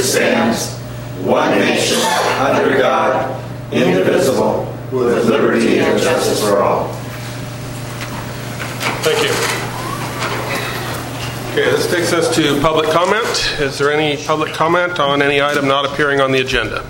stands, one nation, under God, indivisible, with liberty and justice for all. Thank you. Okay, this takes us to public comment. Is there any public comment on any item not appearing on the agenda?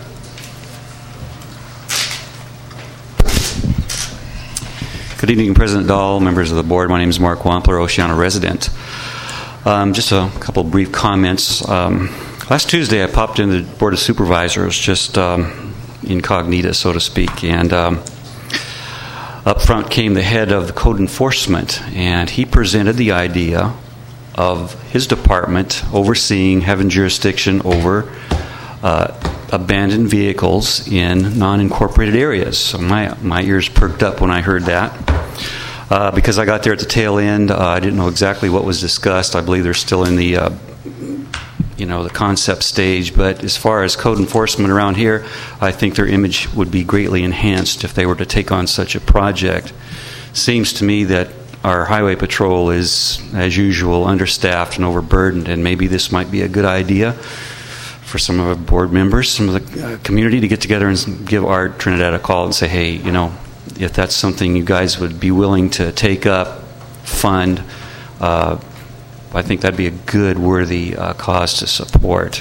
Good evening, President Dahl, members of the board. My name is Mark Wampler, Oceano resident. Just a couple brief comments. Last Tuesday, I popped into the Board of Supervisors, just incognita, so to speak, and up front came the head of the code enforcement, and he presented the idea of his department overseeing, having jurisdiction over abandoned vehicles in non-incorporated areas. So my ears perked up when I heard that. Because I got there at the tail end, I didn't know exactly what was discussed. I believe they're still in the the concept stage. But as far as code enforcement around here, I think their image would be greatly enhanced if they were to take on such a project. Seems to me that our highway patrol is, as usual, understaffed and overburdened, and maybe this might be a good idea for some of our board members, some of the community to get together and give Art Trinidad a call and say, hey, if that's something you guys would be willing to take up, fund, I think that'd be a good, worthy cause to support.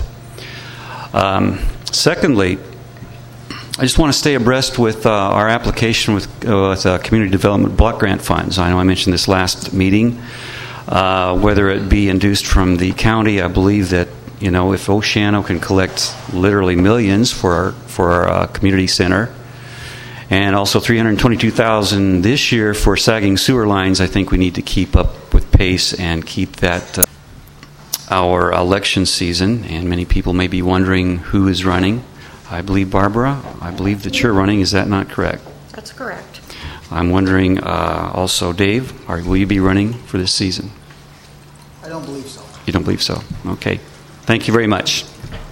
Secondly, I just want to stay abreast with our application with Community Development Block Grant Funds. I know I mentioned this last meeting. Whether it be induced from the county, I believe that if Oceano can collect literally millions for our community center, and also $322,000 this year for sagging sewer lines, I think we need to keep up with pace and keep that our election season. And many people may be wondering who is running. I believe, Barbara, that you're running. Is that not correct? That's correct. I'm wondering also, Dave, will you be running for this season? I don't believe so. You don't believe so? Okay. Thank you very much.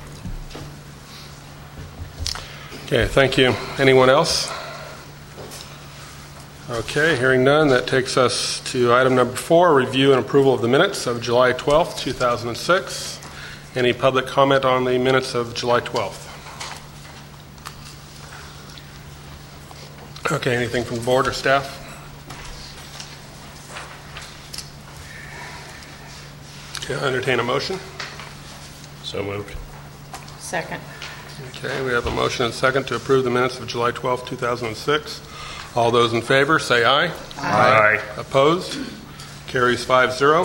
Okay, thank you. Anyone else? Okay, hearing none, that takes us to item number 4, review and approval of the minutes of July 12th, 2006. Any public comment on the minutes of July 12th? Okay, anything from the board or staff? Okay, I entertain a motion. So moved. Second. Okay, we have a motion and a second to approve the minutes of July 12th, 2006. All those in favor, say aye. Aye. Aye. Opposed? Carries 5-0.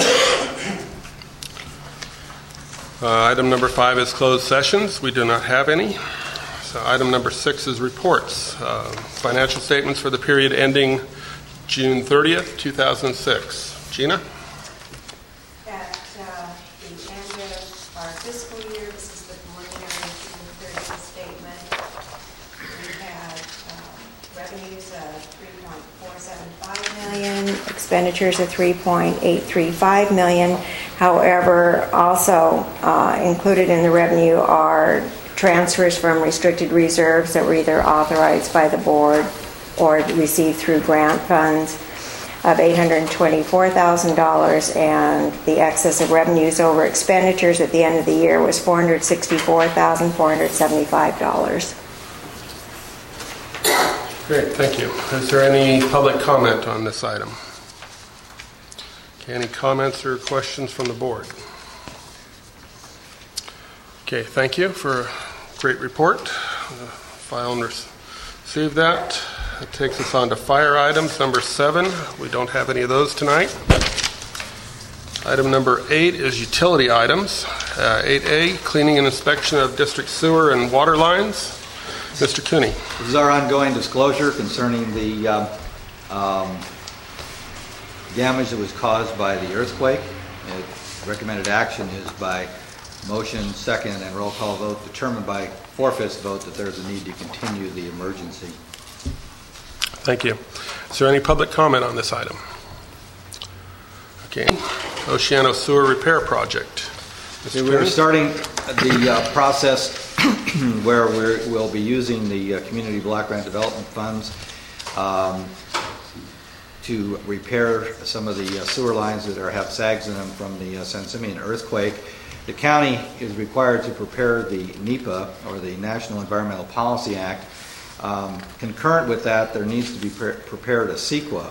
Item number 5 is closed sessions. We do not have any. So item number 6 is reports. Financial statements for the period ending June 30th, 2006. Gina? At the end of our fiscal year, this is the preliminary June 30th statement. We had revenues of $3.475 million, expenditures of $3.835 million. However, also included in the revenue are transfers from restricted reserves that were either authorized by the board or received through grant funds of $824,000, and the excess of revenues over expenditures at the end of the year was $464,475. Great, thank you. Is there any public comment on this item? Okay, any comments or questions from the board? Okay, thank you for a great report. File and receive that. That takes us on to fire items. Number 7, we don't have any of those tonight. Item number 8 is utility items. 8A, cleaning and inspection of district sewer and water lines. Mr. Cooney. This is our ongoing disclosure concerning the damage that was caused by the earthquake. Recommended action is by motion, second, and roll call vote determined by 4/5 vote that there's a need to continue the emergency. Thank you. Is there any public comment on this item? Okay. Oceano Sewer Repair Project. Okay, we're starting the process where we'll be using the Community Block Grant Development Funds to repair some of the sewer lines that have sags in them from the San Simeon earthquake. The county is required to prepare the NEPA, or the National Environmental Policy Act. Concurrent with that, there needs to be prepared a CEQA.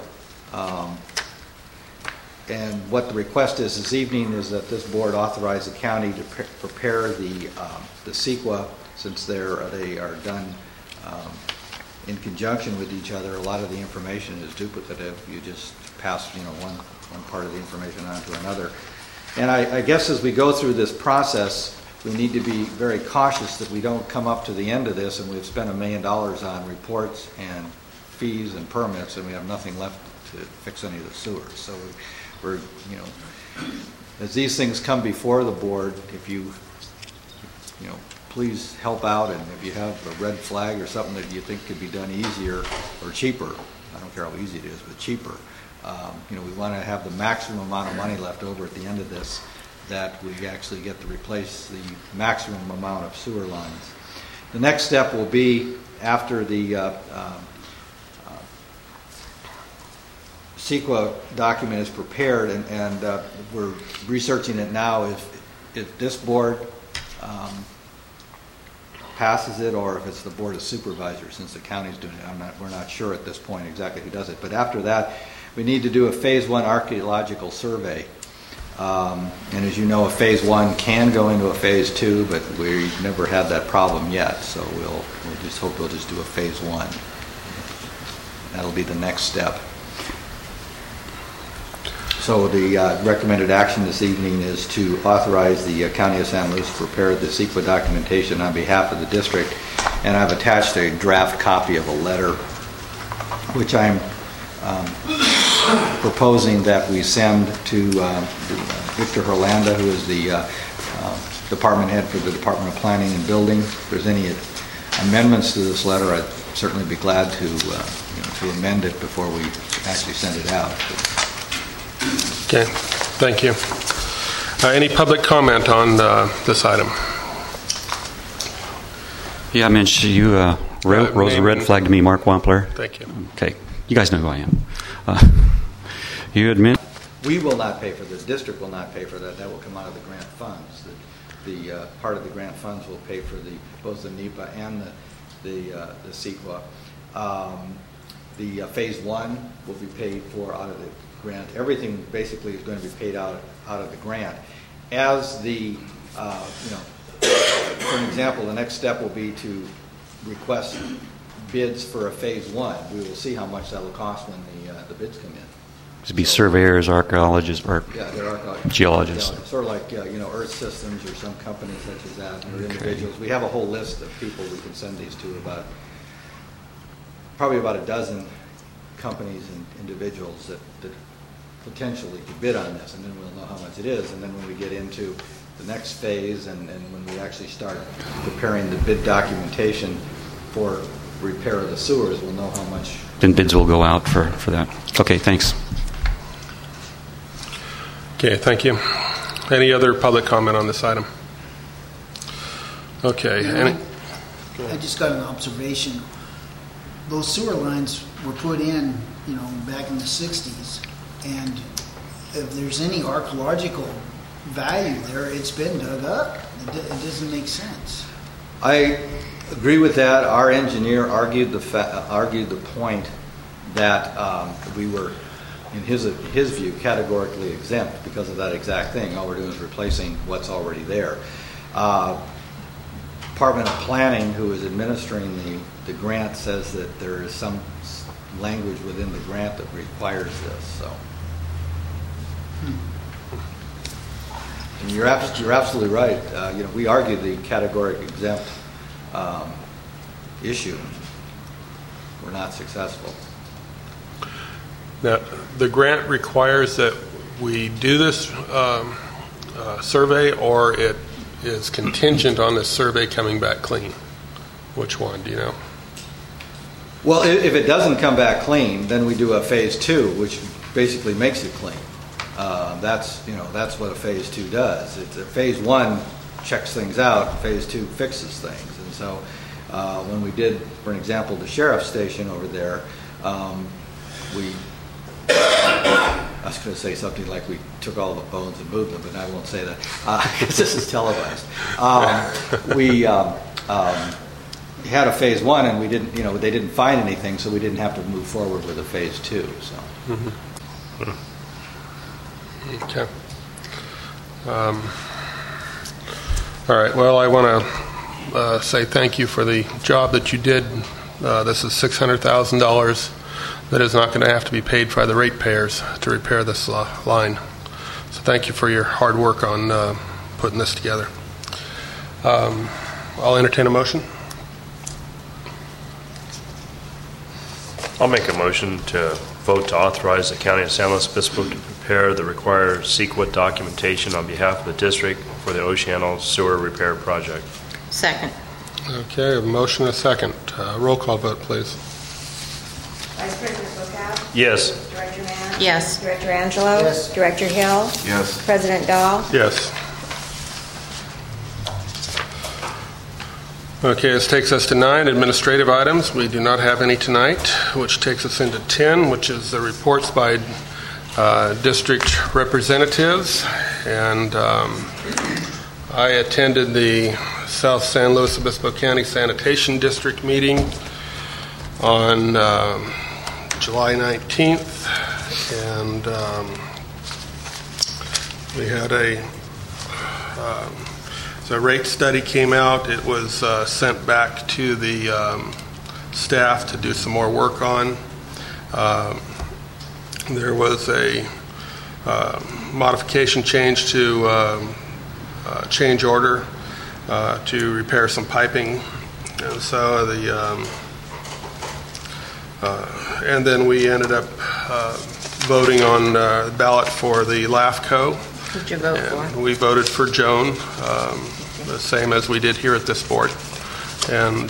And what the request is this evening is that this board authorize the county to prepare the CEQA, since they are done in conjunction with each other. A lot of the information is duplicative. You just pass one part of the information on to another. And I guess as we go through this process, we need to be very cautious that we don't come up to the end of this and we've spent $1 million on reports and fees and permits and we have nothing left to fix any of the sewers. So we're as these things come before the board, if you please help out, and if you have a red flag or something that you think could be done easier or cheaper, I don't care how easy it is, but cheaper. We want to have the maximum amount of money left over at the end of this, that we actually get to replace the maximum amount of sewer lines. The next step will be after the CEQA document is prepared, and we're researching it now. If this board passes it, or if it's the Board of Supervisors, since the county's doing it, we're not sure at this point exactly who does it. But after that, we need to do a Phase 1 archaeological survey. And as you know, a Phase 1 can go into a Phase 2, but we've never had that problem yet. So we'll just hope we'll just do a Phase 1. That'll be the next step. So the recommended action this evening is to authorize the County of San Luis to prepare the CEQA documentation on behalf of the district. And I've attached a draft copy of a letter, which I'm proposing that we send to Victor Herlanda, who is the department head for the Department of Planning and Building. If there's any amendments to this letter, I'd certainly be glad to amend it before we actually send it out. Okay, thank you. Any public comment on this item? Yeah, Mitch, you rose a red flag to me, Mark Wampler. Thank you. Okay, you guys know who I am. You admit? We will not pay for this. The district will not pay for that. That will come out of the grant funds. The part of the grant funds will pay for both the NEPA and the CEQA. The Phase 1 will be paid for out of the grant. Everything basically is going to be paid out of the grant. As the, for an example, the next step will be to request bids for a Phase 1. We will see how much that will cost when the bids come in. To be surveyors, archaeologists, or they're archaeologists. Geologists. Yeah, sort of like Earth Systems or some companies such as that, or individuals. We have a whole list of people we can send these to, probably about a dozen companies and individuals that potentially could bid on this, and then we'll know how much it is. And then when we get into the next phase and when we actually start preparing the bid documentation for repair of the sewers, we'll know how much. Then bids will go out for that. Okay, thanks. Okay, thank you. Any other public comment on this item? Okay. I just got an observation. Those sewer lines were put in, back in the 60s, and if there's any archaeological value there, it's been dug up. It doesn't make sense. I agree with that. Our engineer argued the point that we were, in his view, categorically exempt because of that exact thing. All we're doing is replacing what's already there. Department of Planning, who is administering the grant, says that there is some language within the grant that requires this. So, and you're absolutely right. We argued the categoric exempt issue. We're not successful. Now, the grant requires that we do this survey, or it is contingent on the survey coming back clean. Which one, do you know? Well, if it doesn't come back clean, then we do a Phase 2, which basically makes it clean. That's what a Phase 2 does. It's a Phase 1 checks things out. Phase 2 fixes things. And so when we did, for an example, the sheriff's station over there, we I was going to say something like we took all the bones and moved them, but I won't say that because this is televised. We had a phase 1, and we didn't, they didn't find anything, so we didn't have to move forward with a phase 2. So. Okay. All right. Well, I want to say thank you for the job that you did. This is $600,000 that is not going to have to be paid by the ratepayers to repair this line. So thank you for your hard work on putting this together. I'll entertain a motion. I'll make a motion to vote to authorize the County of San Luis Obispo to prepare the required CEQA documentation on behalf of the district for the Oceano Sewer Repair Project. Second. Okay, a motion and a second. Roll call vote, please. Vice President Bookout? Yes. Director Mann? Yes. Director Angelo? Yes. Director Hill? Yes. President Dahl? Yes. Okay, this takes us to 9 administrative items. We do not have any tonight, which takes us into 10, which is the reports by district representatives. And I attended the South San Luis Obispo County Sanitation District meeting on July 19th, and we had the rate study came out. It was sent back to the staff to do some more work on. There was a modification change to change order to repair some piping, and so and then we ended up voting on the ballot for the LAFCO. Who'd you vote for? We voted for Joan, the same as we did here at this board. And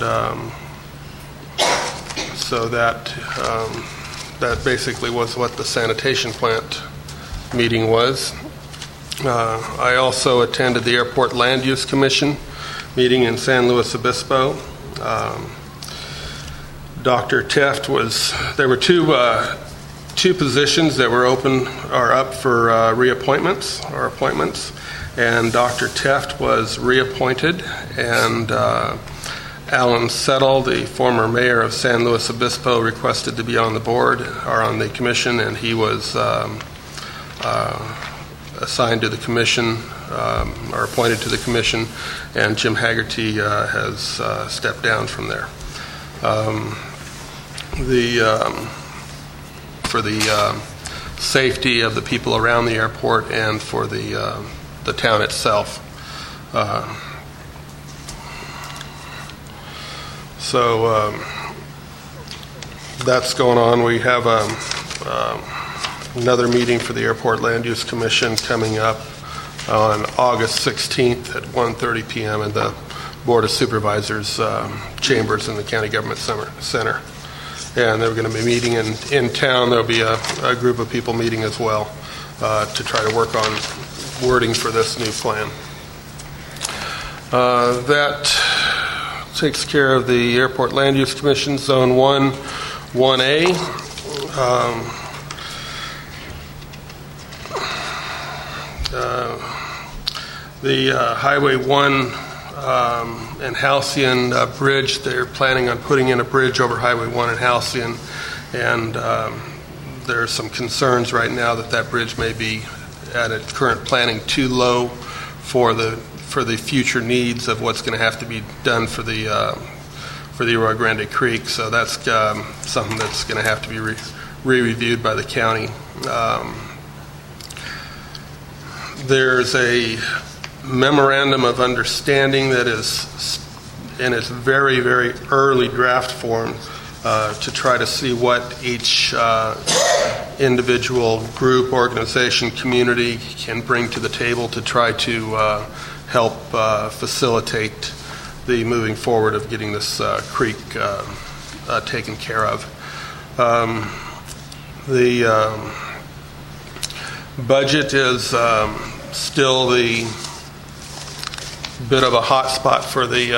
so that basically was what the sanitation plant meeting was. I also attended the Airport Land Use Commission meeting in San Luis Obispo. Dr. Teft there were two positions that were open or up for reappointments or appointments, and Dr. Teft was reappointed, and Alan Settle, the former mayor of San Luis Obispo, requested to be on the board or on the commission, and he was assigned to the commission or appointed to the commission, and Jim Haggerty has stepped down from there. For the safety of the people around the airport and for the town itself. So that's going on. We have another meeting for the Airport Land Use Commission coming up on August 16th at 1:30 p.m. in the Board of Supervisors chambers in the County Government Center. And they're going to be meeting in town. There'll be a group of people meeting as well to try to work on wording for this new plan. That takes care of the Airport Land Use Commission, Zone 1, 1A. The Highway 1 and Halcyon Bridge, they're planning on putting in a bridge over Highway 1 and Halcyon, and there are some concerns right now that bridge may be at its current planning too low for the future needs of what's going to have to be done for the Rio Grande Creek. So that's something that's going to have to be re-reviewed by the county. There's a memorandum of understanding that is in its very, very early draft form to try to see what each individual group, organization, community can bring to the table to try to help facilitate the moving forward of getting this creek taken care of. The budget is still the bit of a hot spot for the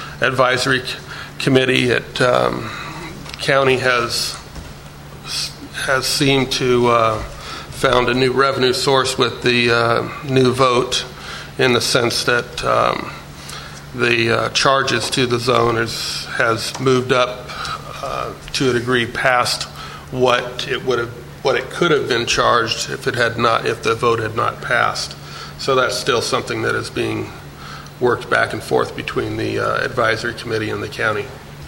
advisory committee. County has has seemed to found a new revenue source with the new vote, in the sense that the charges to the zone has moved up to a degree past what it could have been charged if the vote had not passed. So that's still something that is being worked back and forth between the advisory committee and the county.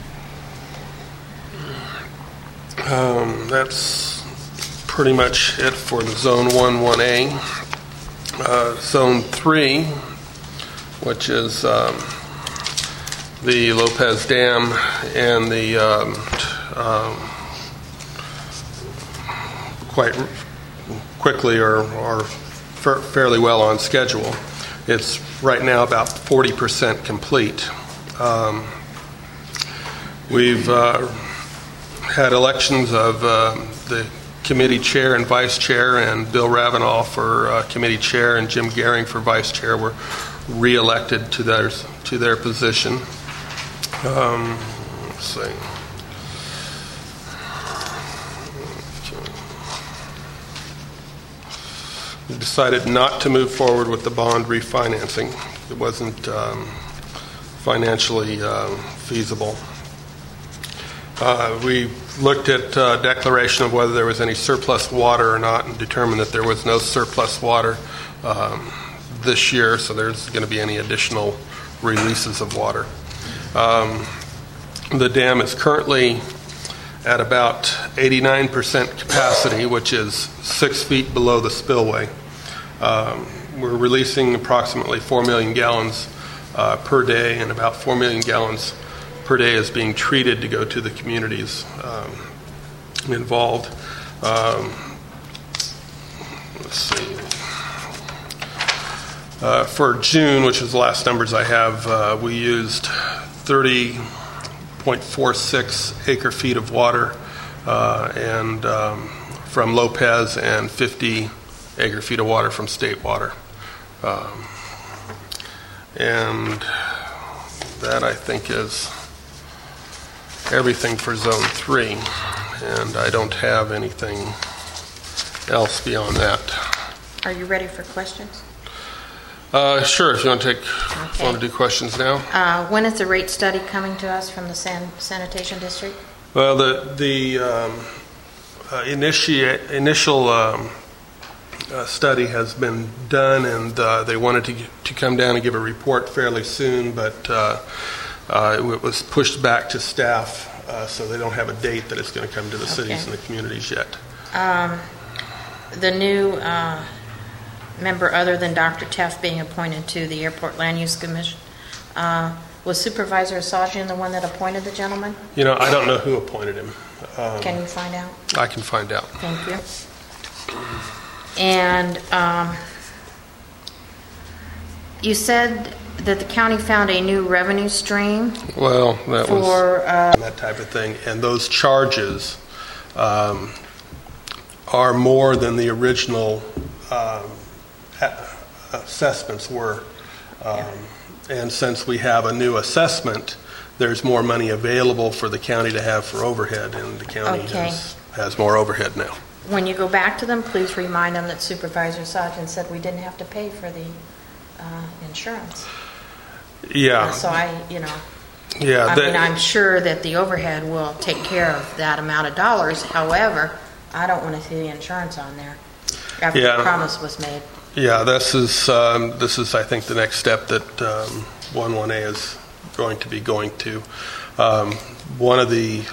That's pretty much it for the Zone 1, 1A. Zone 3, which is the Lopez Dam and the quite quickly are fairly well on schedule. It's right now about 40% complete. We've had elections of the committee chair and vice chair, and Bill Ravenall for committee chair and Jim Gehring for vice chair were re-elected to their position. Let's see. We decided not to move forward with the bond refinancing. It wasn't financially feasible. We looked at declaration of whether there was any surplus water or not, and determined that there was no surplus water this year, so there's going to be any additional releases of water. The dam is currently at about 89% capacity, which is 6 feet below the spillway. We're releasing approximately 4 million gallons per day, and about 4 million gallons per day is being treated to go to the communities involved. Let's see. For June, which is the last numbers I have, we used 30.46 acre feet of water and from Lopez, and 50 acre feet of water from state water. And that, I think, is everything for Zone 3, and I don't have anything else beyond that. Are you ready for questions? Sure, if you want to do questions now. When is the rate study coming to us from the sanitation district? Well, the initial study has been done, and they wanted to come down and give a report fairly soon, but it was pushed back to staff, so they don't have a date that it's going to come to the cities and the communities yet. The new member, other than Dr. Teff being appointed to the Airport Land Use Commission, was Supervisor Asajian the one that appointed the gentleman? You know, I don't know who appointed him. Can you find out? I can find out. Thank you. And you said that the county found a new revenue stream. Well, that was that type of thing, and those charges are more than the original assessments were. And since we have a new assessment, there's more money available for the county to have for overhead, and the county has more overhead now. When you go back to them, please remind them that Supervisor Asajian said we didn't have to pay for the insurance. Yeah. So Yeah. I'm sure that the overhead will take care of that amount of dollars. However, I don't want to see the insurance on there after the promise was made. Yeah, this is I think the next step that 1A is going to be going to. One of the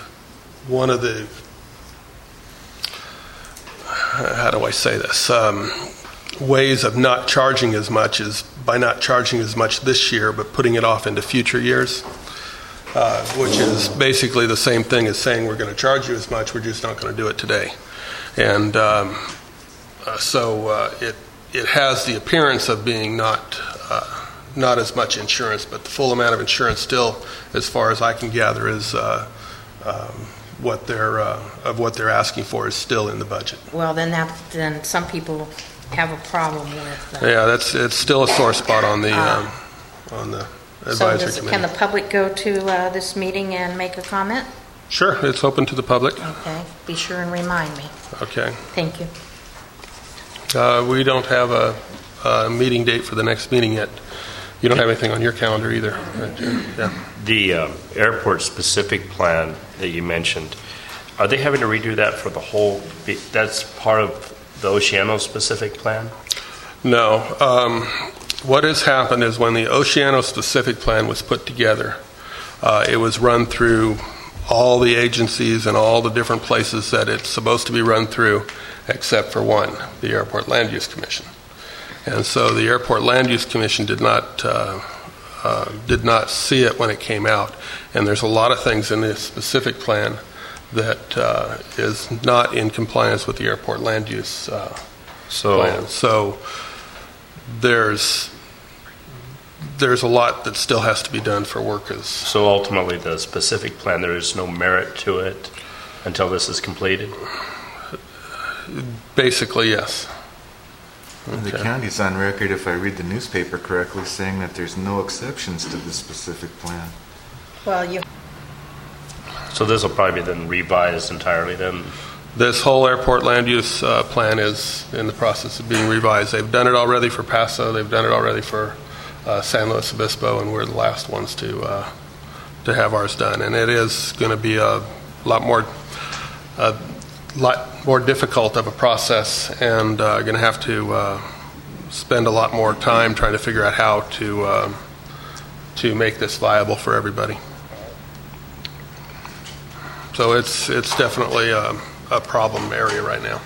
how do I say this? Ways of not charging as much is by not charging as much this year, but putting it off into future years, which is basically the same thing as saying we're going to charge you as much, we're just not going to do it today. And so it has the appearance of being not as much insurance, but the full amount of insurance still, as far as I can gather, is what they're asking for is still in the budget. Well, then some people have a problem with. It's still a sore spot on the advisory committee. Can the public go to this meeting and make a comment? Sure, it's open to the public. Okay, be sure and remind me. Okay. Thank you. We don't have a meeting date for the next meeting yet. You don't have anything on your calendar either. Yeah. The airport-specific plan that you mentioned, are they having to redo that for the whole, that's part of the Oceano-specific plan? No. What has happened is when the Oceano-specific plan was put together, it was run through all the agencies and all the different places that it's supposed to be run through, except for one, the Airport Land Use Commission. And so the Airport Land Use Commission did not see it when it came out. And there's a lot of things in this specific plan that is not in compliance with the Airport Land Use plan. So there's a lot that still has to be done for workers. So ultimately, the specific plan, there is no merit to it until this is completed? Basically, yes. The county's on record, if I read the newspaper correctly, saying that there's no exceptions to this specific plan. Well, So this will probably be then revised entirely then? This whole airport land use plan is in the process of being revised. They've done it already for Paso. They've done it already for San Luis Obispo, and we're the last ones to have ours done. And it is going to be a lot more difficult of a process, and going to have to spend a lot more time trying to figure out how to make this viable for everybody. So it's definitely a problem area right now.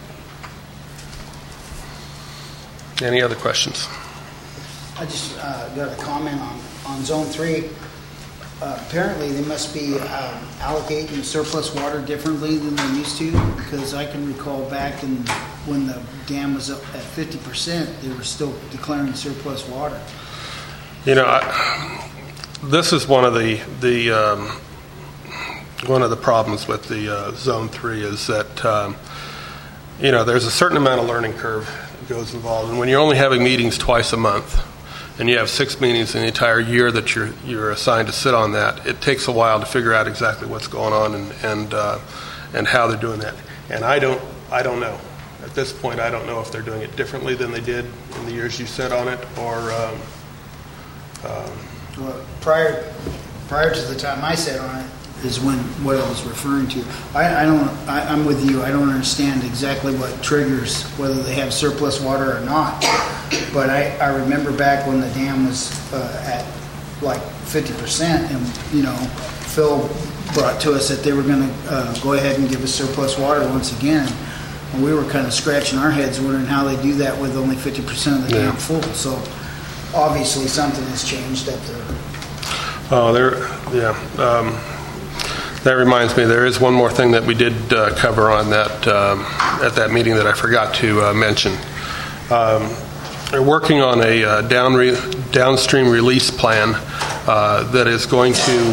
Any other questions? I just got a comment on Zone 3. Apparently, they must be allocating surplus water differently than they used to, because I can recall back when the dam was up at 50%, they were still declaring surplus water. You know, this is one of the problems with the Zone 3 is that there's a certain amount of learning curve that goes involved, and when you're only having meetings twice a month, and you have 6 meetings in the entire year that you're assigned to sit on that, it takes a while to figure out exactly what's going on and how they're doing that. And I don't know. At this point, I don't know if they're doing it differently than they did in the years you sat on it, or Well, prior to the time I sat on it is what I was referring to. I'm with you. I don't understand exactly what triggers whether they have surplus water or not. But I remember back when the dam was at like 50%, and Phil brought to us that they were going to go ahead and give us surplus water once again, and we were kind of scratching our heads wondering how they do that with only 50% of the dam full. So obviously something has changed up there. That reminds me, there is one more thing that we did cover on that at that meeting that I forgot to mention. They're working on a downstream release plan that is going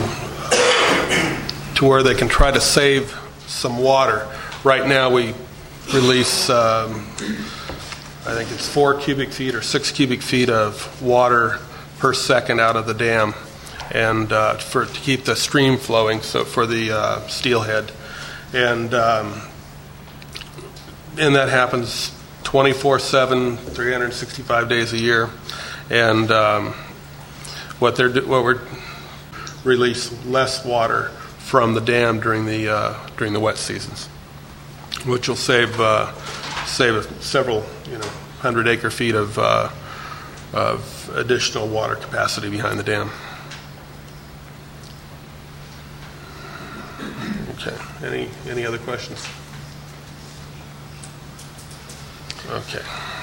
to where they can try to save some water. Right now we release, I think it's 4 cubic feet or 6 cubic feet of water per second out of the dam, and to keep the stream flowing, so for the steelhead, and that happens 24/7, 365 days a year, and what we're release less water from the dam during the wet seasons, which will save several 100-acre feet of additional water capacity behind the dam. Okay. Any other questions? Okay.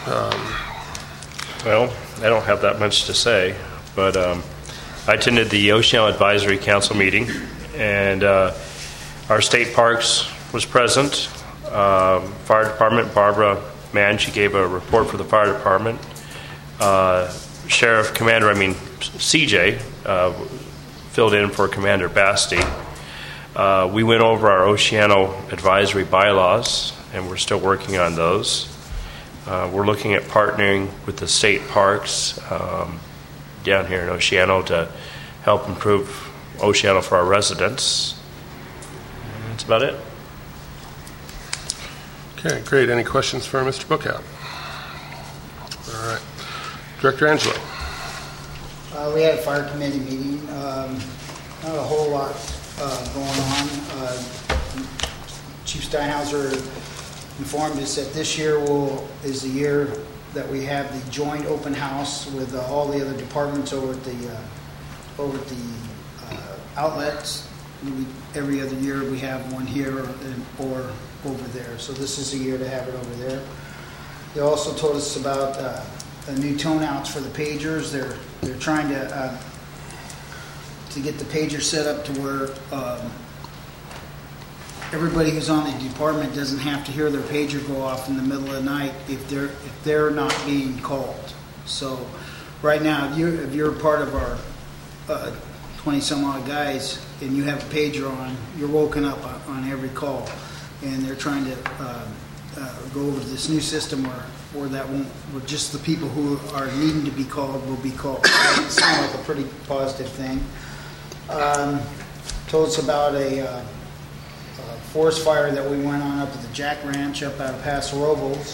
Well, I don't have that much to say, but I attended the Oceano Advisory Council meeting, and our state parks was present. Fire department, Barbara Mann, she gave a report for the fire department. CJ filled in for Commander Basti. We went over our Oceano advisory bylaws, and we're still working on those. We're looking at partnering with the state parks down here in Oceano to help improve Oceano for our residents. That's about it. Okay, great. Any questions for Mr. Bookout? All right. Director Angelo. We had a fire committee meeting. Not a whole lot going on. Chief Steinhauser informed us that this year is the year that we have the joint open house with all the other departments over at the outlets. Every other year we have one here or over there. So this is the year to have it over there. They also told us about the new tone outs for the pagers. They're trying to get the pager set up to where everybody who's on the department doesn't have to hear their pager go off in the middle of the night if they're not being called. So right now, if you're part of our 20 some odd guys and you have a pager on, you're woken up on every call, and they're trying to go over to this new system where that won't, where just the people who are needing to be called will be called. So it sounds like a pretty positive thing. Told us about a forest fire that we went on up at the Jack Ranch up out of Paso Robles.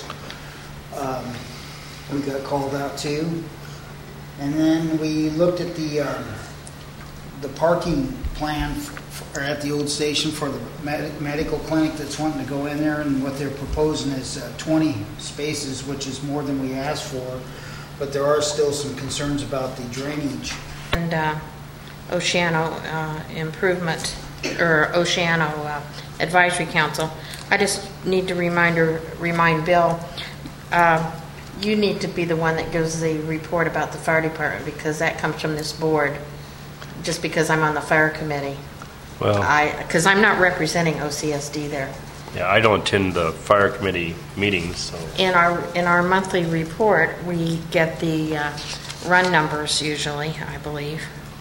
We got called out too. And then we looked at the parking plan at the old station for the medical clinic that's wanting to go in there, and what they're proposing is 20 spaces, which is more than we asked for, but there are still some concerns about the drainage. And Oceano Improvement, or Oceano Advisory Council, I just need to remind Bill, you need to be the one that gives the report about the fire department, because that comes from this board, just because I'm on the fire committee. Well, because I'm not representing OCSD there. yeah, I don't attend the fire committee meetings, so. In our monthly report, we get the run numbers usually, I believe.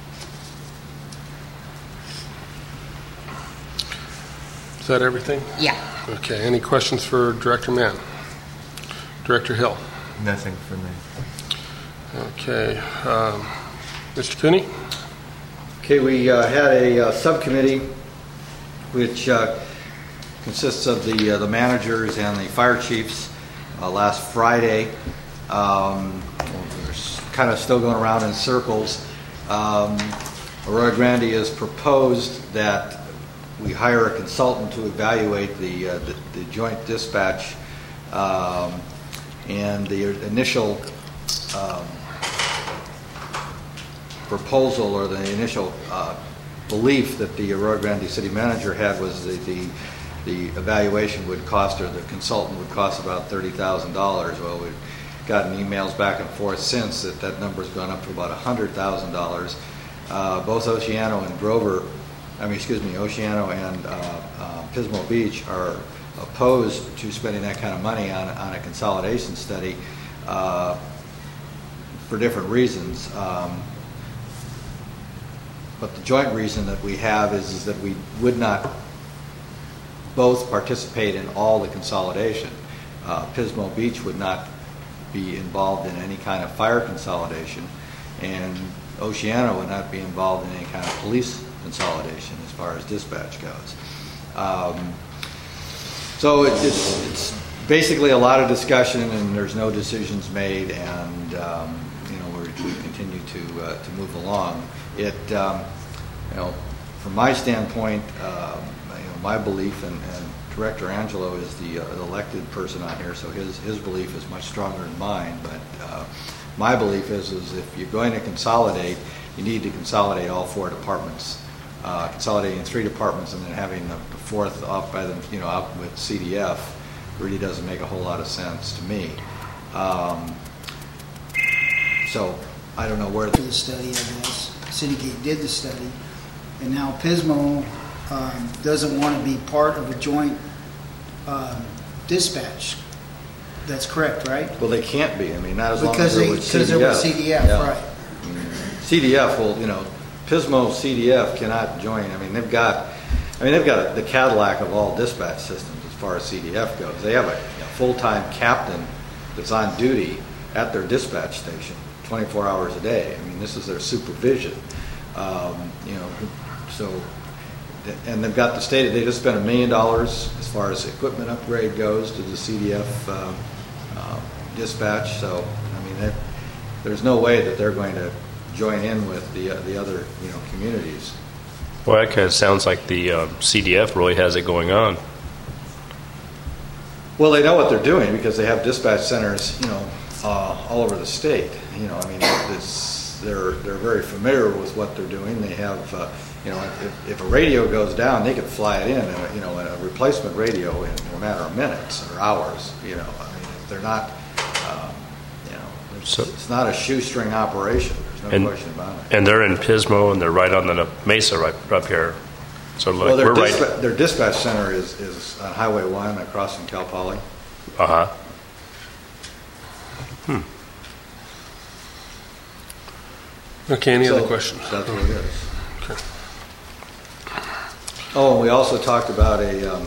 Is that everything? Yeah. Okay. Any questions for Director Mann? Director Hill? Nothing for me. Okay. Mr. Cooney? Okay, we had a subcommittee which consists of the managers and the fire chiefs last Friday. We're kind of still going around in circles. Arroyo Grande has proposed that we hire a consultant to evaluate the joint dispatch, and the initial proposal, or the initial belief that the Arroyo Grande city manager had, was the evaluation would cost, or the consultant would cost, about $30,000. Well, we've gotten emails back and forth since that number's gone up to about $100,000. Both Oceano and Oceano and Pismo Beach are opposed to spending that kind of money on a consolidation study for different reasons. But the joint reason that we have is that we would not both participate in all the consolidation. Pismo Beach would not be involved in any kind of fire consolidation, and Oceano would not be involved in any kind of police consolidation as far as dispatch goes. So it's basically a lot of discussion, and there's no decisions made, and we continue to move along. It from my standpoint, my belief, and Director Angelo is the elected person on here, so his belief is much stronger than mine. But my belief is if you're going to consolidate, you need to consolidate all four departments. Consolidating 3 departments and then having the fourth off by them, out with CDF, really doesn't make a whole lot of sense to me. So I don't know where the study, I guess. Citygate did the study, and now Pismo doesn't want to be part of a joint dispatch. That's correct, right? Well, they can't be. I mean, not as long because as they're with CDF. Because they're with CDF, yeah. right? CDF will, Pismo CDF cannot join. I mean, they've got the Cadillac of all dispatch systems as far as CDF goes. They have a full-time captain that's on duty at their dispatch station 24 hours a day. I mean, this is their supervision. So and they've got the state. They just spent $1 million as far as equipment upgrade goes to the CDF dispatch. So I mean, there's no way that they're going to join in with the other communities. Well, that kind of sounds like the CDF really has it going on. Well, they know what they're doing because they have dispatch centers, all over the state. I mean, they're very familiar with what they're doing. They have, if a radio goes down, they can fly it in a replacement radio in a matter of minutes or hours. I mean, they're not, it's not a shoestring operation. There's no question about it. And they're in Pismo, and they're right on the mesa right up here. So well, their dispatch center is on Highway 1 across from Cal Poly. Uh-huh. Okay, any other questions? That's what it is. Okay. Oh, and we also talked about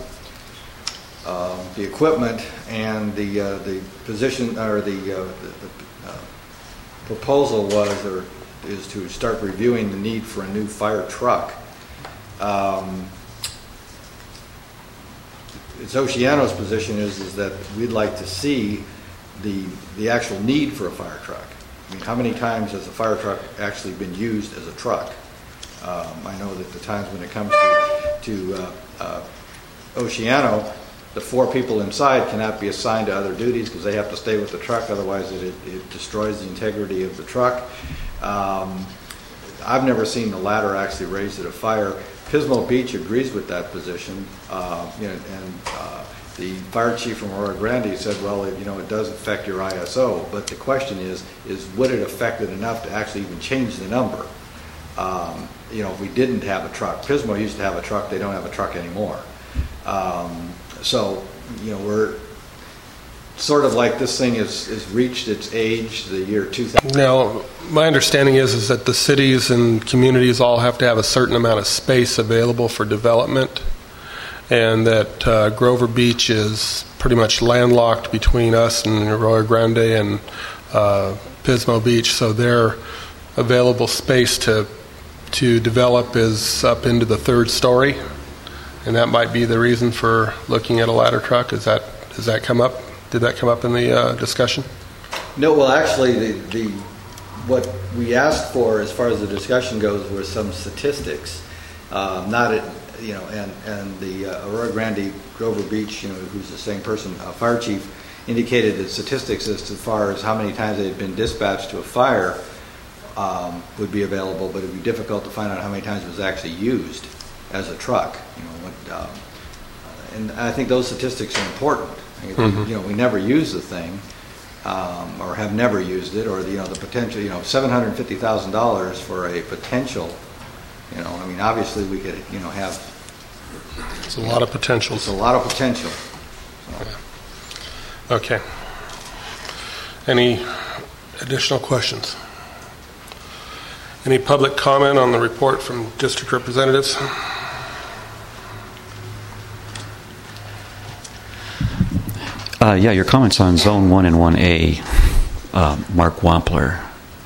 the equipment and the position, or the proposal is to start reviewing the need for a new fire truck. It's Oceano's position is that we'd like to see the actual need for a fire truck. I mean, how many times has a fire truck actually been used as a truck? I know that the times when it comes to Oceano, the 4 people inside cannot be assigned to other duties because they have to stay with the truck, otherwise it destroys the integrity of the truck. I've never seen the ladder actually raised at a fire. Pismo Beach agrees with that position, and the fire chief from Rio Grande said, well, it does affect your ISO, but the question is would it affect it enough to actually even change the number? If we didn't have a truck. Pismo used to have a truck, they don't have a truck anymore. So, we're sort of like this thing has reached its age, the year 2000. Now, my understanding is that the cities and communities all have to have a certain amount of space available for development, and that Grover Beach is pretty much landlocked between us and Rio Grande and Pismo Beach, so their available space to develop is up into the 3rd story, and that might be the reason for looking at a ladder truck. Does that come up? Did that come up in the discussion? No, well, actually, what we asked for, as far as the discussion goes, were some statistics. Not at, and the Rio Grande Grover Beach, who's the same person, fire chief, indicated that statistics as far as how many times they had been dispatched to a fire would be available, but it would be difficult to find out how many times it was actually used as a truck. And I think those statistics are important. We never use the thing, or have never used it, or the potential. $750,000 for a potential. Obviously we could have. It's a lot of potential. It's a lot of potential. So. Okay. Any additional questions? Any public comment on the report from district representatives? Yeah, your comments on Zone 1 and 1A, Mark Wampler.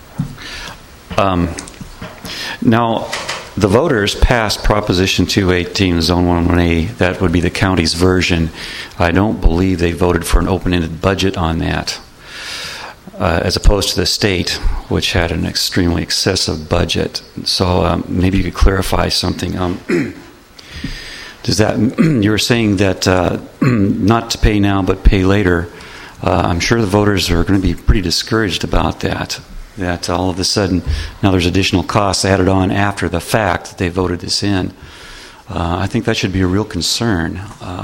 Now, the voters passed Proposition 218, Zone 1 and 1A. That would be the county's version. I don't believe they voted for an open-ended budget on that, as opposed to the state, which had an extremely excessive budget. So maybe you could clarify something. Does that, you were saying that not to pay now but pay later. I'm sure the voters are going to be pretty discouraged about that all of a sudden now there's additional costs added on after the fact that they voted this in. I think that should be a real concern.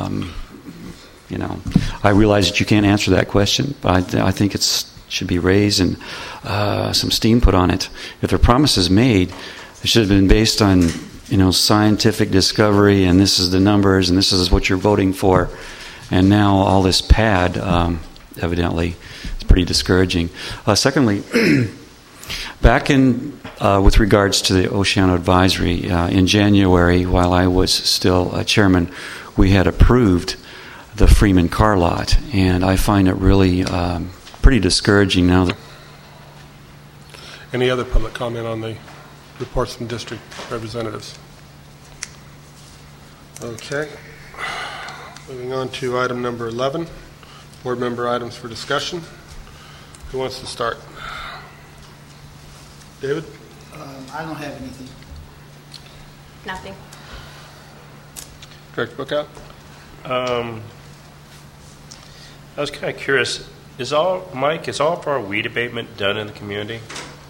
I realize that you can't answer that question, but I think it should be raised and some steam put on it. If there are promises made, it should have been based on scientific discovery, and this is the numbers, and this is what you're voting for. And now all this pad, evidently, is pretty discouraging. Secondly, back in with regards to the Oceano Advisory, in January, while I was still chairman, we had approved the Freeman car lot, and I find it really pretty discouraging now. Any other public comment on the reports from district representatives? Okay. Moving on to item number 11, board member items for discussion. Who wants to start? David? I don't have anything. Nothing. Director Bookout? I was kind of curious, is all of our weed abatement done in the community?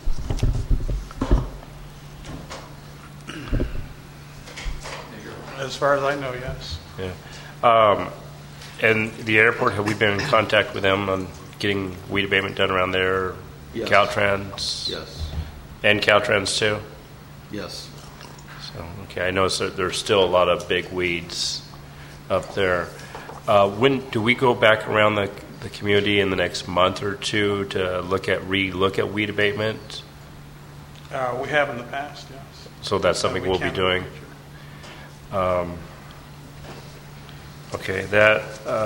As far as I know, yes. Yeah. And the airport, have we been in contact with them on getting weed abatement done around there? Yes. Caltrans? Yes. And Caltrans too? Yes. So, okay, I noticed that there's still a lot of big weeds up there. When do we go back around the community in the next month or two to look at weed abatement? We have in the past, yes. So that's something we'll be can in the doing. future. Okay, that,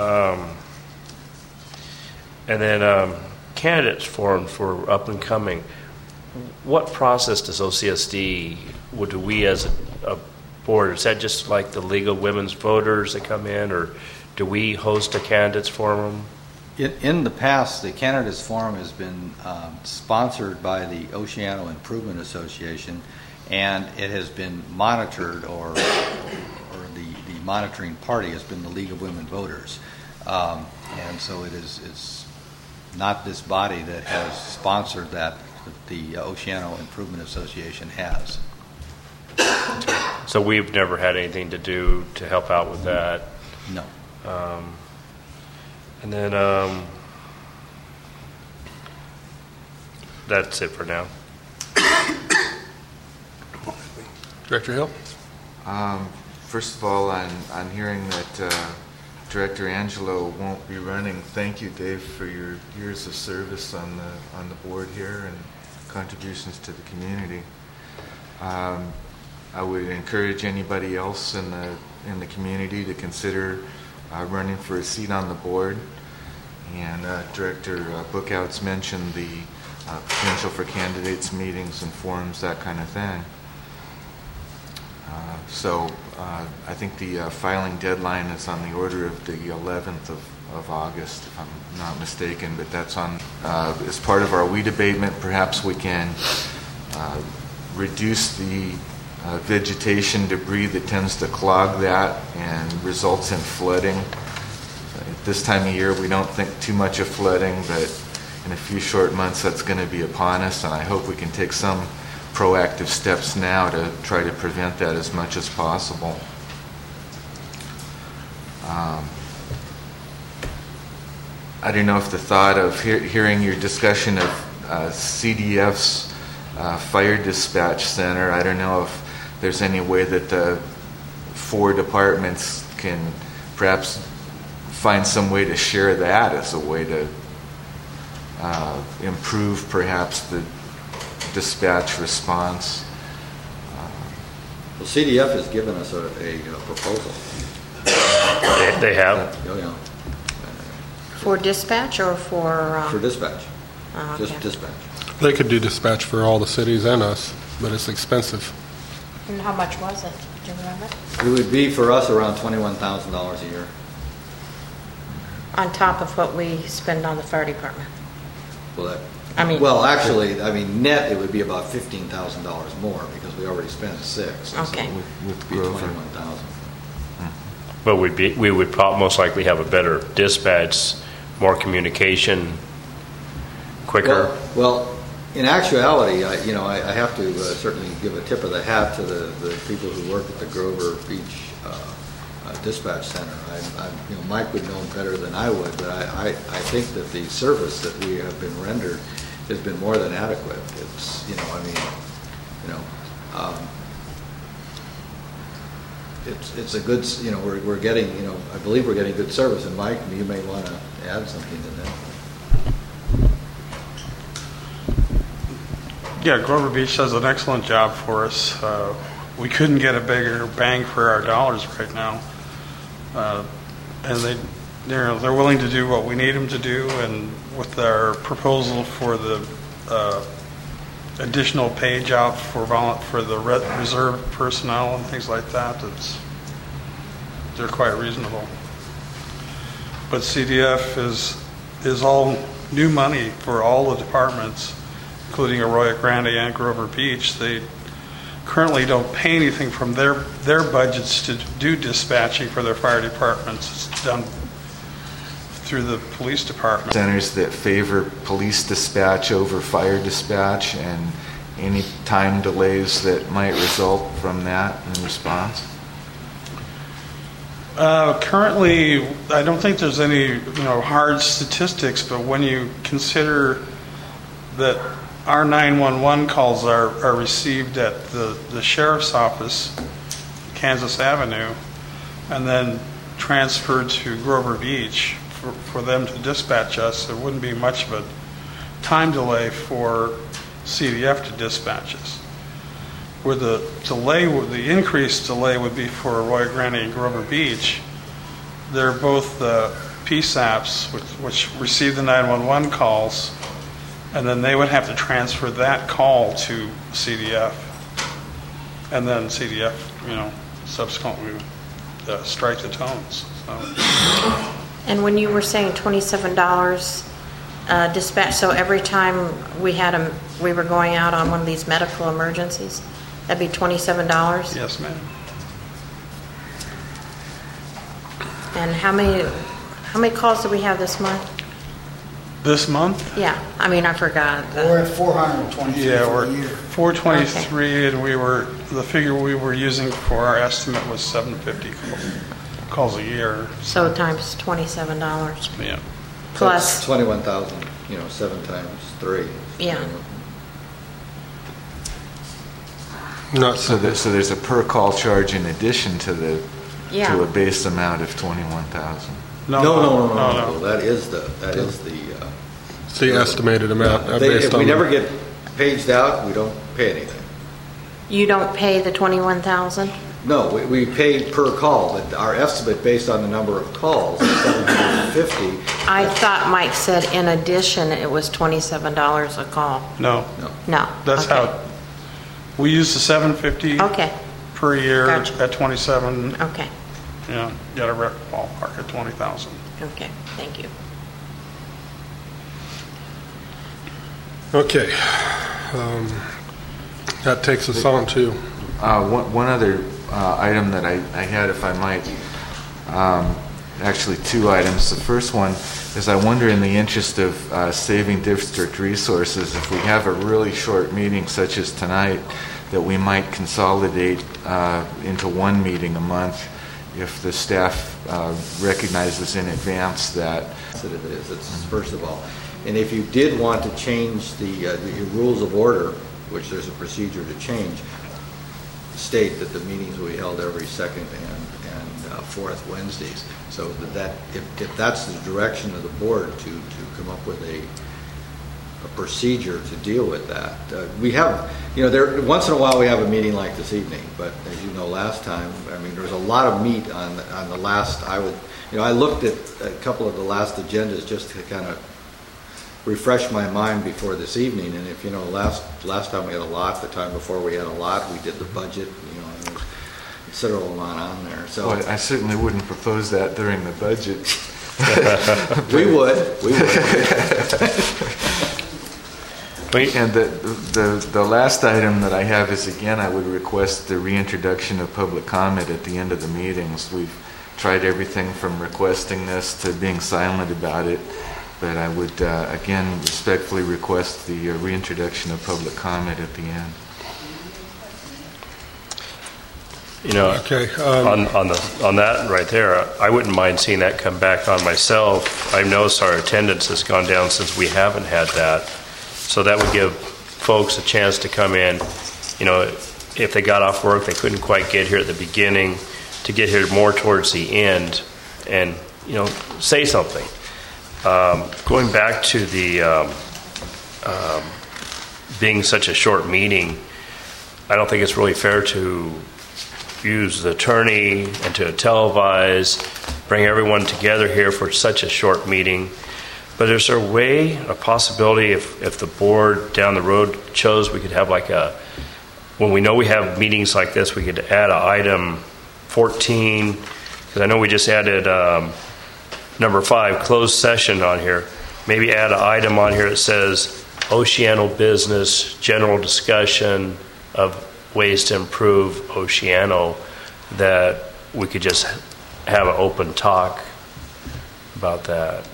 and then candidates forum for up and coming. What process does OCSD, do we as a board, is that just like the League of Women's Voters that come in, or do we host a candidates forum? In the past, the Candidates Forum has been sponsored by the Oceano Improvement Association, and it has been monitored, or the monitoring party has been the League of Women Voters. And so it's not this body that has sponsored that the Oceano Improvement Association has. So we've never had anything to do to help out with that. No. And then that's it for now. Director Hill? First of all, on hearing that Director Angelo won't be running, thank you, Dave, for your years of service on the board here and contributions to the community. I would encourage anybody else in the community to consider running for a seat on the board. And Director Bookout's mentioned the potential for candidates meetings and forums, that kind of thing. So I think the filing deadline is on the order of the 11th of August, if I'm not mistaken, but that's on as part of our weed abatement. Perhaps we can reduce the vegetation debris that tends to clog that and results in flooding. At this time of year, we don't think too much of flooding, but in a few short months, that's going to be upon us, and I hope we can take some proactive steps now to try to prevent that as much as possible. I don't know if the thought of hearing your discussion of CDF's fire dispatch center, I don't know if there's any way that the 4 departments can perhaps find some way to share that as a way to improve perhaps the dispatch response. Well, CDF has given us a proposal. They have? Oh, yeah. For dispatch or for... For dispatch. Oh, okay. Just dispatch. They could do dispatch for all the cities and us, but it's expensive. And how much was it? Do you remember? It would be for us around $21,000 a year. On top of what we spend on the fire department? Well, actually, net it would be about $15,000 more because we already spent $6,000. Okay. So it would be $21,000. But we would most likely have a better dispatch, more communication, quicker. Well, in actuality, I have to certainly give a tip of the hat to the people who work at the Grover Beach dispatch center. Mike would know better than I would, but I think that the service that we have been rendered has been more than adequate. It's it's a good, we're getting, I believe we're getting good service. And Mike, you may want to add something to that. Yeah, Grover Beach does an excellent job for us. We couldn't get a bigger bang for our dollars right now. And they're willing to do what we need them to do, and with our proposal for the additional pay job for the reserve personnel and things like that, they're quite reasonable. But CDF is all new money for all the departments, including Arroyo Grande and Grover Beach. They currently don't pay anything from their budgets to do dispatching for their fire departments. It's done through the police department. Centers that favor police dispatch over fire dispatch, and any time delays that might result from that in response? Currently, I don't think there's any hard statistics, but when you consider that our 911 calls are received at the sheriff's office, Kansas Avenue, and then transferred to Grover Beach for them to dispatch us, there wouldn't be much of a time delay for CDF to dispatch us. Where the increased delay would be for Arroyo Grande and Grover Beach. They're both the PSAPs, which receive the 911 calls, and then they would have to transfer that call to CDF, and then CDF, subsequently would strike the tones. So. And when you were saying $27 dispatch, so every time we were going out on one of these medical emergencies, that'd be $27? Yes, ma'am. And how many calls do we have this month? This month? Yeah, I forgot. We're at 423 yeah, for we're the year. 423, and the figure we were using for our estimate was 750 calls a year. So times $27. Yeah. Plus that's 21,000. 7 times 3. Yeah. So there's a per call charge in addition to to a base amount of 21,000. No. That is the. It's the estimated amount based if on. we never get paged out, we don't pay anything. You don't pay the 21,000? No, we pay per call, but our estimate based on the number of calls is 750. I thought Mike said in addition it was $27 a call. No. That's okay. how we use the 750 per year Gotcha. at 27. Okay. Get a rough ballpark at 20,000. Okay, thank you. Okay. That takes us on to... One other item that I had, if I might, actually 2 items. The first one is I wonder, in the interest of saving district resources, if we have a really short meeting such as tonight, that we might consolidate into one meeting a month if the staff recognizes in advance that. It is. It's first of all. And if you did want to change the rules of order, which there's a procedure to change, state that the meetings will be held every second and fourth Wednesdays. So that if that's the direction of the board to come up with a procedure to deal with that, we have there once in a while we have a meeting like this evening. But as you know, last time there was a lot of meat on the last. I looked at a couple of the last agendas just to kind of refresh my mind before this evening, and if last time we had a lot, the time before we had a lot, we did the budget, and there's a considerable amount on there. So I certainly wouldn't propose that during the budget. we would. And the last item that I have is, again, I would request the reintroduction of public comment at the end of the meetings. We've tried everything from requesting this to being silent about it. But I would, again, respectfully request the reintroduction of public comment at the end. On that right there, I wouldn't mind seeing that come back on myself. I've noticed our attendance has gone down since we haven't had that. So that would give folks a chance to come in. If they got off work, they couldn't quite get here at the beginning, to get here more towards the end and, say something. Going back to the being such a short meeting, I don't think it's really fair to use the attorney and to televise, bring everyone together here for such a short meeting. But is there a possibility if the board down the road chose, we could have when we know we have meetings like this, we could add an item 14 because I know we just added number 5, closed session on here. Maybe add an item on here that says Oceano business, general discussion of ways to improve Oceano, that we could just have an open talk about that.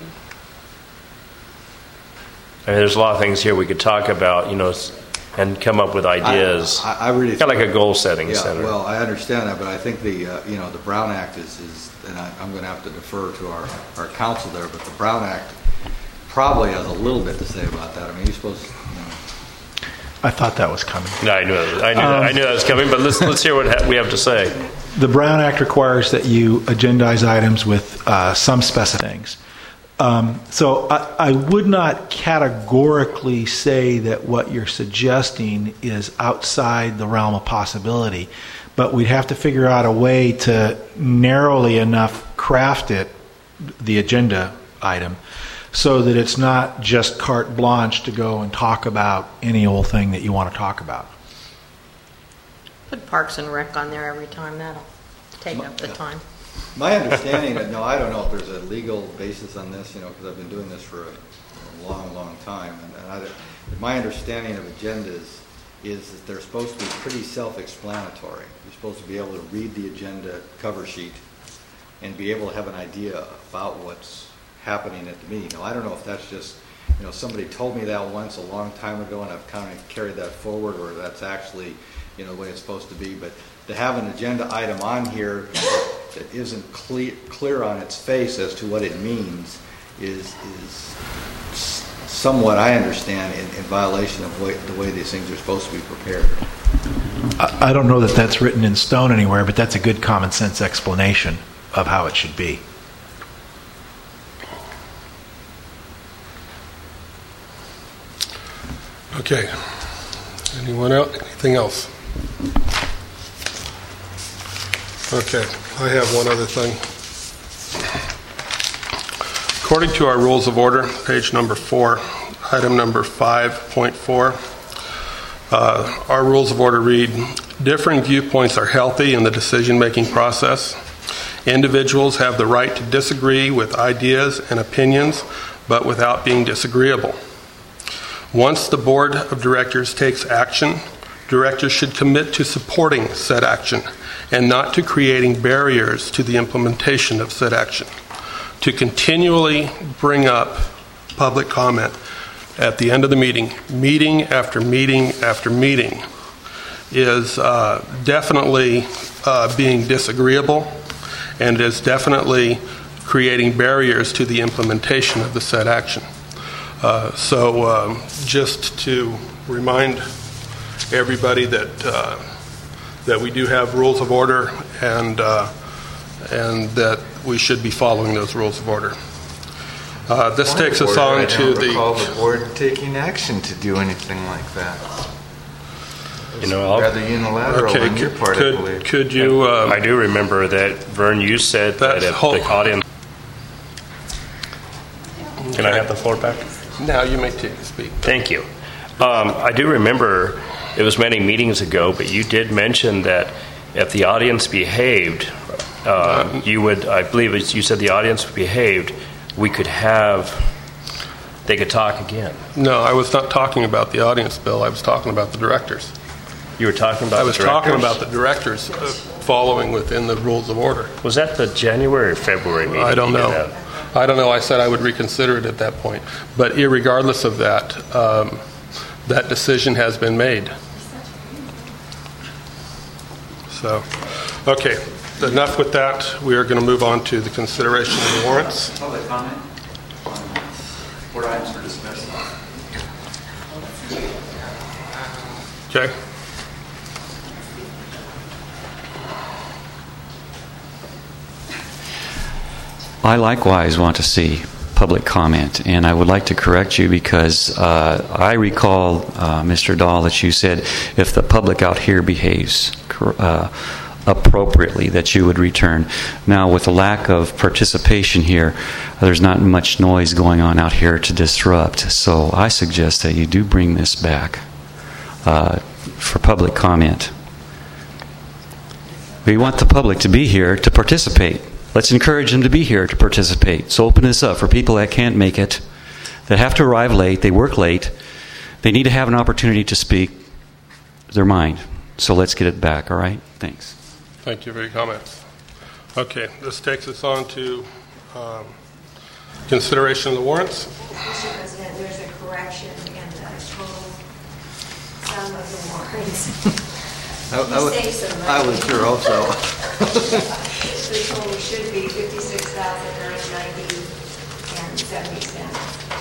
I mean, there's a lot of things here we could talk about, and come up with ideas. I really kind of like a goal setting center. Well, I understand that, but I think the Brown Act is and I'm going to have to defer to our counsel there, but the Brown Act probably has a little bit to say about that. I mean, you're supposed to, I thought that was coming. No, I knew that was coming, but let's hear what we have to say. The Brown Act requires that you agendize items with some specifics. So I would not categorically say that what you're suggesting is outside the realm of possibility, but we'd have to figure out a way to narrowly enough craft it, the agenda item, so that it's not just carte blanche to go and talk about any old thing that you want to talk about. Put Parks and Rec on there every time. That'll take up the time. My understanding, I don't know if there's a legal basis on this, because I've been doing this for a long, long time. And my understanding of agendas is that they're supposed to be pretty self-explanatory. You're supposed to be able to read the agenda cover sheet and be able to have an idea about what's happening at the meeting. Now, I don't know if that's just, somebody told me that once a long time ago, and I've kind of carried that forward, or that's actually, the way it's supposed to be. But to have an agenda item on here that isn't clear on its face as to what it means is somewhat, I understand, in violation of the way these things are supposed to be prepared. I don't know that that's written in stone anywhere, but that's a good common sense explanation of how it should be. Okay. Anyone else? Anything else? Okay. I have one other thing. According to our rules of order, page number 4, item number 5.4, our rules of order read, differing viewpoints are healthy in the decision-making process. Individuals have the right to disagree with ideas and opinions, but without being disagreeable. Once the board of directors takes action, directors should commit to supporting said action and not to creating barriers to the implementation of said action. To continually bring up public comment at the end of the meeting after meeting after meeting, is definitely being disagreeable, and is definitely creating barriers to the implementation of the said action. So just to remind everybody that we do have rules of order, and that we should be following those rules of order. This takes us on to the... I don't recall the board taking action to do anything like that. Rather unilateral on your part, I believe. Could you... I do remember that, Vern, you said that if the audience... Can I have the floor back? Now you may speak. Thank you. I do remember, it was many meetings ago, but you did mention that if the audience behaved, you would, I believe you said the audience behaved, they could talk again. No, I was not talking about the audience, Bill. I was talking about the directors. You were talking about the directors? I was talking about the directors following within the rules of order. Was that the January or February meeting? I don't know. I don't know. I said I would reconsider it at that point. But irregardless of that, that decision has been made. So, okay. Enough with that. We are going to move on to the consideration of the warrants. Public comment on board items for dismissal. Okay. I likewise want to see public comment, and I would like to correct you because I recall, Mr. Dahl, that you said if the public out here behaves appropriately, that you would return. Now, with the lack of participation here, there's not much noise going on out here to disrupt, so I suggest that you do bring this back for public comment. We want the public to be here to participate. let's encourage them to be here to participate. So open this up for people that can't make it, that have to arrive late, they work late. They need to have an opportunity to speak their mind. So let's get it back, all right? Thanks. Thank you for your comments. Okay, this takes us on to consideration of the warrants. Mr. President, there's a correction in the total sum of the warrants. I would sure hope so. The total should be $56,990.70.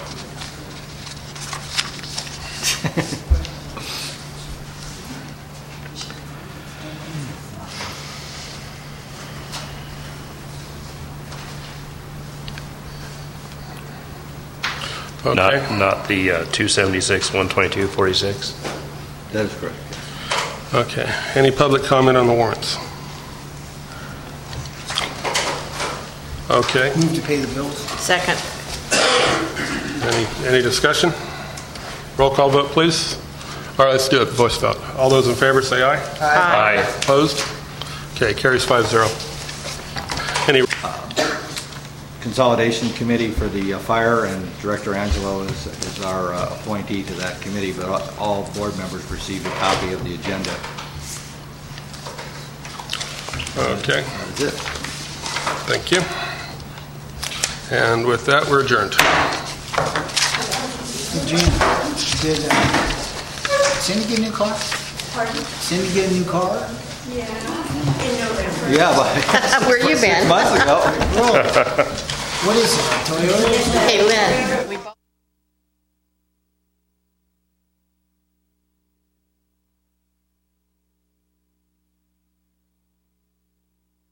Okay. Not the 276, 122, 46. That is correct. Okay. Any public comment on the warrants? Okay. Move to pay the bills. Second. Any discussion? Roll call vote, please. All right, let's do it. Voice vote. All those in favor say aye. Aye. Opposed? Okay, carries 5-0. Any? Consolidation Committee for the fire, and Director Angelo is our appointee to that committee, but all board members received a copy of the agenda. Okay. That's it. Thank you. And with that, we're adjourned. Gene, did Cindy get a new car? Pardon? Cindy get a new car? Yeah, in November. Yeah, but Where you been? 6 months ago. What is it, Toyota? Hey, Lynn.